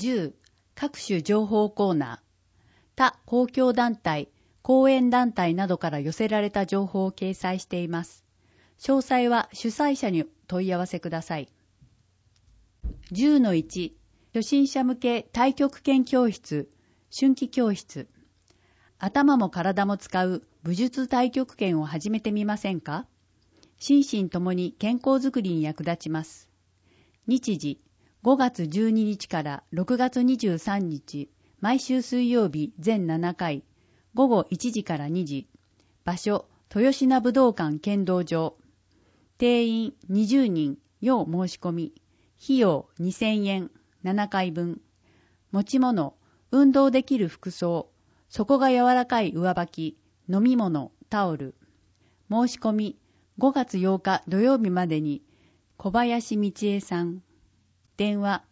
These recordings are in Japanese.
10、各種情報コーナー。他公共団体、講演団体などから寄せられた情報を掲載しています。詳細は主催者に問い合わせください。10-1、初心者向け太極拳教室、春季教室。頭も体も使う武術太極拳を始めてみませんか？心身ともに健康づくりに役立ちます。日時、5月12日から6月23日、毎週水曜日全7回、午後1時から2時。場所、豊品武道館剣道場。定員20人、要申し込み。費用2000円、7回分。持ち物、運動できる服装、底が柔らかい上履き、飲み物、タオル。申し込み、5月8日土曜日までに、小林道恵さん。電話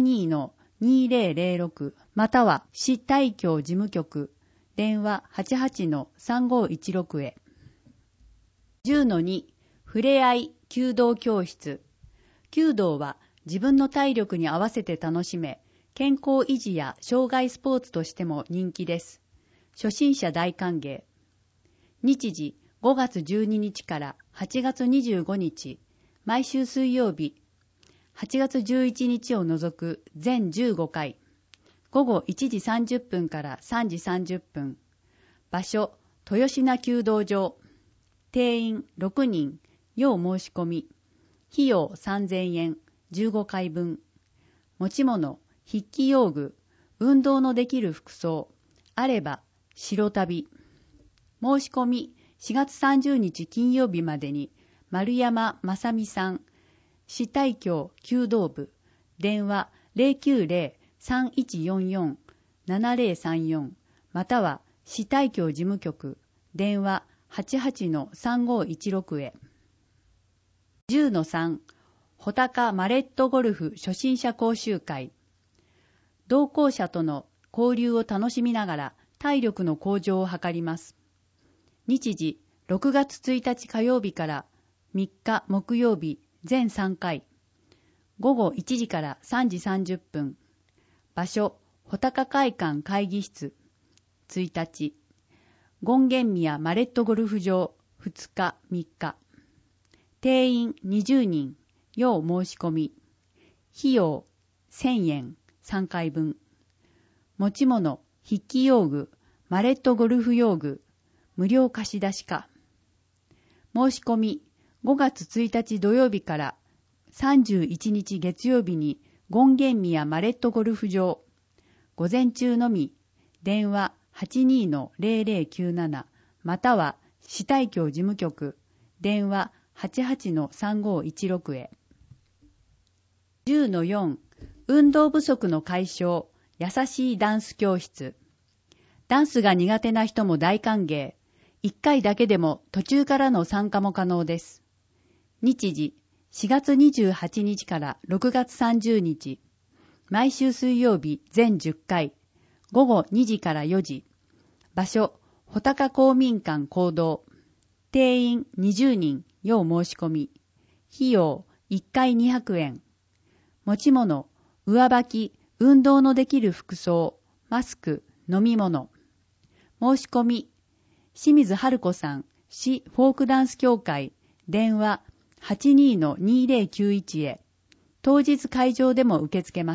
72-2006 または市対協事務局電話 88-3516 へ。10-2 ふれあい弓道教室。弓道は自分の体力に合わせて楽しめ、健康維持や障害スポーツとしても人気です。初心者大歓迎。日時5月12日から8月25日、毎週水曜日、8月11日を除く全15回、午後1時30分から3時30分、場所、豊品弓道場、定員6人、要申し込み、費用3000円、15回分、持ち物、筆記用具、運動のできる服装、あれば、白旅。申し込み、4月30日金曜日までに、丸山正美さん、市対協弓道部、電話 090-3144-7034 または市対協事務局、電話 88-3516 へ。10-3、穂高マレットゴルフ初心者講習会。同行者との交流を楽しみながら体力の向上を図ります。日時、6月1日火曜日から3日木曜日全3回。午後1時から3時30分。場所、穂高会館会議室。1日。権現宮マレットゴルフ場2日3日。定員20人。要申し込み。費用1000円3回分。持ち物、筆記用具、マレットゴルフ用具、無料貸し出しか。申し込み、5月1日土曜日から31日月曜日に権現宮マレットゴルフ場。午前中のみ、電話 82-0097 または市対協事務局、電話 88-3516 へ。10-4、運動不足の解消、優しいダンス教室。ダンスが苦手な人も大歓迎。1回だけでも途中からの参加も可能です。日時、4月28日から6月30日。毎週水曜日全10回。午後2時から4時。場所、穂高公民館講堂。定員20人、要申し込み。費用1回200円。持ち物、上履き、運動のできる服装、マスク、飲み物。申し込み、清水春子さん、市フォークダンス協会、電話 82-2091 へ。当日会場でも受け付けます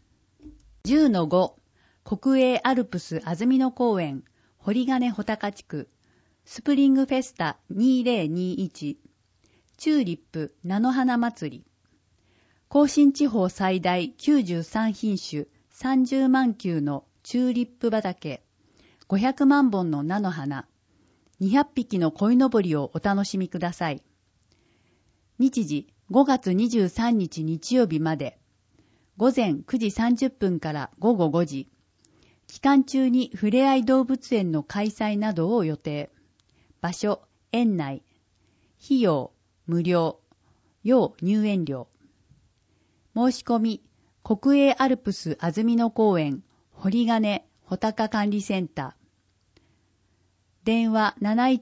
。10-5、国営アルプス安曇野公園、堀金穂高地区、スプリングフェスタ2021、チューリップ菜の花祭り。甲信地方最大93品種30万球のチューリップ畑、500万本の菜の花、200匹の鯉のぼりをお楽しみください。日時5月23日日曜日まで、午前9時30分から午後5時、期間中にふれあい動物園の開催などを予定。場所、園内。費用、無料。要入園料。申し込み、国営アルプス安曇野公園、堀金穂高管理センター。電話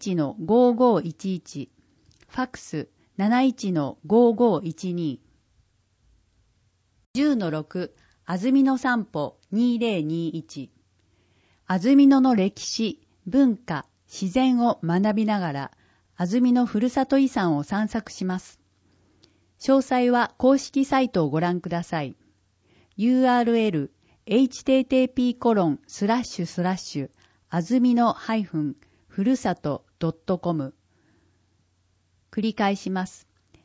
71-5511、ファックス 71-5512。10-6、 安曇野散歩2021。安曇野の歴史、文化、自然を学びながら、安曇野ふるさと遺産を散策します。詳細は公式サイトをご覧ください。URL http:// あずみのふるさと .com 繰り返します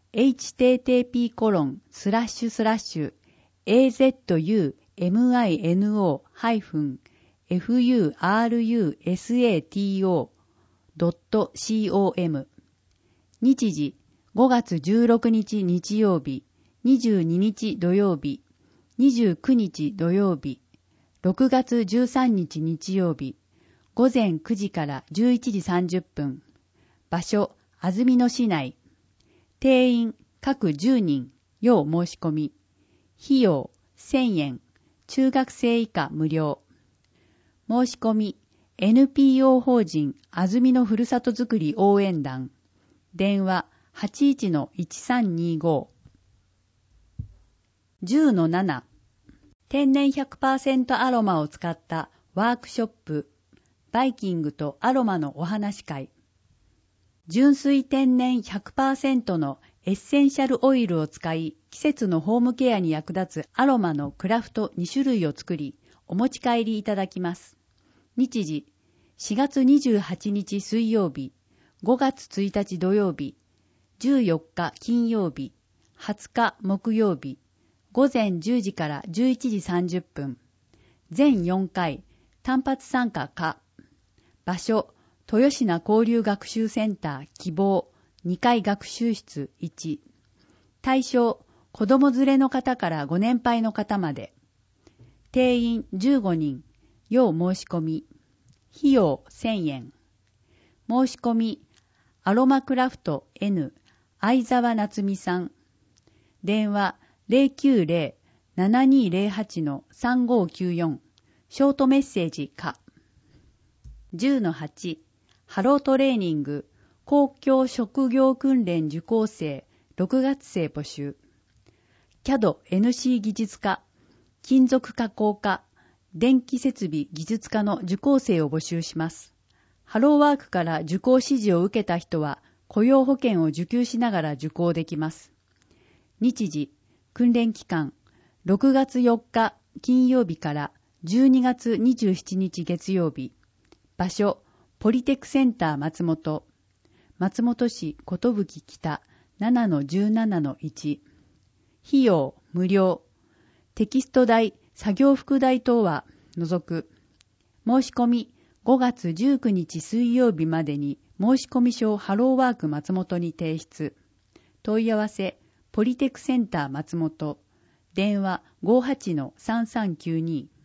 。http://azumino-furusato.com 日時5月16日日曜日、22日土曜日、29日土曜日、6月13日日曜日、午前9時から11時30分。場所、安曇野市内。定員、各10人、要申し込み。費用、1000円。中学生以下無料。申し込み、NPO 法人安曇野ふるさとづくり応援団。電話、81-1325。10-7。天然 100% アロマを使ったワークショップ、バイキングとアロマのお話会。純粋天然 100% のエッセンシャルオイルを使い、季節のホームケアに役立つアロマのクラフト2種類を作り、お持ち帰りいただきます。日時、4月28日水曜日、5月1日土曜日、14日金曜日、20日木曜日、午前10時から11時30分。全4回、単発参加可。場所、豊品交流学習センター希望2階学習室1。対象、子供連れの方からご年配の方まで。定員15人、要申し込み。費用1000円。申し込み、アロマクラフト N、相沢夏美さん。電話090-7208-3594。ショートメッセージ可。10-8。ハロートレーニング、公共職業訓練受講生、6月生募集。CAD/NC 技術科、金属加工科、電気設備技術科の受講生を募集します。ハローワークから受講指示を受けた人は、雇用保険を受給しながら受講できます。日時、訓練期間、6月4日金曜日から12月27日月曜日。場所、ポリテックセンター松本。松本市寿北 7-17-1。費用無料。テキスト代、作業服代等は除く。申し込み5月19日水曜日までに申込書をハローワーク松本に提出。問い合わせ、ポリテックセンター松本。電話 58-3392。